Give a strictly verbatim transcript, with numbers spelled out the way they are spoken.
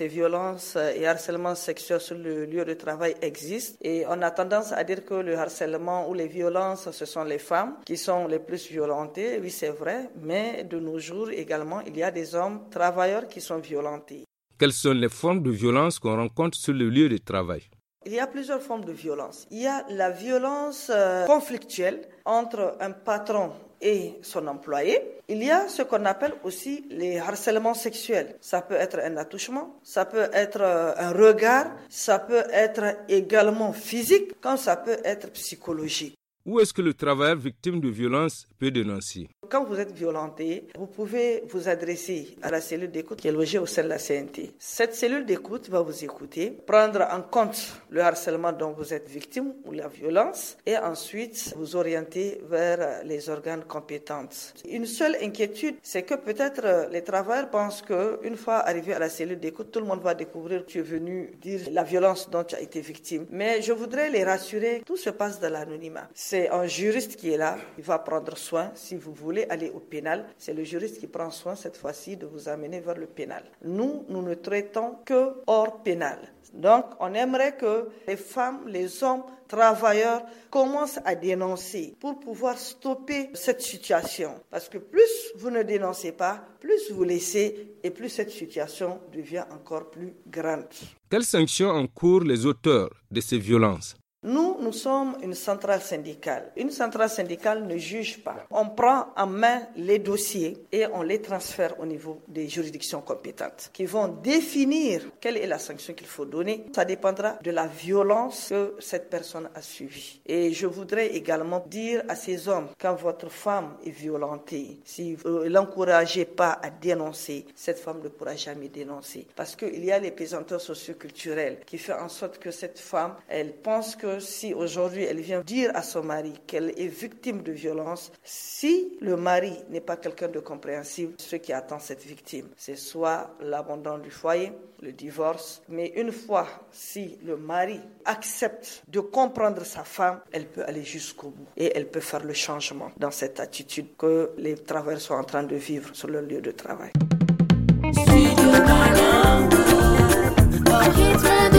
ces violences et harcèlements sexuels sur le lieu de travail existent. Et on a tendance à dire que le harcèlement ou les violences, ce sont les femmes qui sont les plus violentées. Oui, c'est vrai, mais de nos jours également, il y a des hommes travailleurs qui sont violentés. Quelles sont les formes de violence qu'on rencontre sur le lieu de travail? Il y a plusieurs formes de violence. Il y a la violence euh, conflictuelle entre un patron et son employé. Il y a ce qu'on appelle aussi les harcèlements sexuels. Ça peut être un attouchement, ça peut être un regard, ça peut être également physique, comme ça peut être psychologique. Où est-ce que le travailleur victime de violence peut dénoncer? Quand vous êtes violenté, vous pouvez vous adresser à la cellule d'écoute qui est logée au sein de la C N T. Cette cellule d'écoute va vous écouter, prendre en compte le harcèlement dont vous êtes victime ou la violence et ensuite vous orienter vers les organes compétents. Une seule inquiétude, c'est que peut-être les travailleurs pensent qu'une fois arrivé à la cellule d'écoute, tout le monde va découvrir que tu es venu dire la violence dont tu as été victime. Mais je voudrais les rassurer, tout se passe dans l'anonymat. C'est un juriste qui est là, il va prendre soin, si vous voulez aller au pénal, c'est le juriste qui prend soin cette fois-ci de vous amener vers le pénal. Nous, nous ne traitons que hors pénal. Donc, on aimerait que les femmes, les hommes, travailleurs commencent à dénoncer pour pouvoir stopper cette situation. Parce que plus vous ne dénoncez pas, plus vous laissez et plus cette situation devient encore plus grande. Quelles sanctions encourent les auteurs de ces violences? Nous, nous sommes une centrale syndicale. Une centrale syndicale ne juge pas. On prend en main les dossiers et on les transfère au niveau des juridictions compétentes qui vont définir quelle est la sanction qu'il faut donner. Ça dépendra de la violence que cette personne a subie. Et je voudrais également dire à ces hommes, quand votre femme est violentée, si vous ne l'encouragez pas à dénoncer, cette femme ne pourra jamais dénoncer. Parce qu'il y a les pesanteurs socioculturels qui font en sorte que cette femme, elle pense que si aujourd'hui elle vient dire à son mari qu'elle est victime de violence, si le mari n'est pas quelqu'un de compréhensible, ce qui attend cette victime, c'est soit l'abandon du foyer, le divorce. Mais une fois, si le mari accepte de comprendre sa femme, elle peut aller jusqu'au bout et elle peut faire le changement dans cette attitude que les travailleurs sont en train de vivre sur leur lieu de travail.